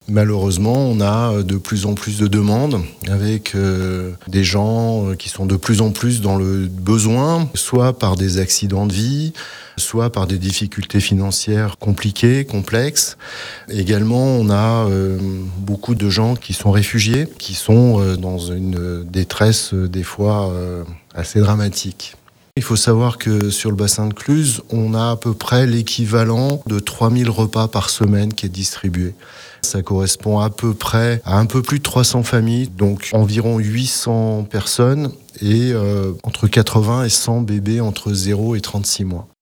Malheureusement, on a de plus en plus de demandes avec des gens qui sont de plus en plus dans le besoin, soit par des accidents de vie, soit par des difficultés financières compliquées, complexes. Également, on a beaucoup de gens qui sont réfugiés, qui sont dans une détresse des fois assez dramatique. Il faut savoir que sur le bassin de Cluses, on a à peu près l'équivalent de 3000 repas par semaine qui est distribué. Ça correspond à peu près à un peu plus de 300 familles, donc environ 800 personnes et entre 80 et 100 bébés entre 0 et 36 mois.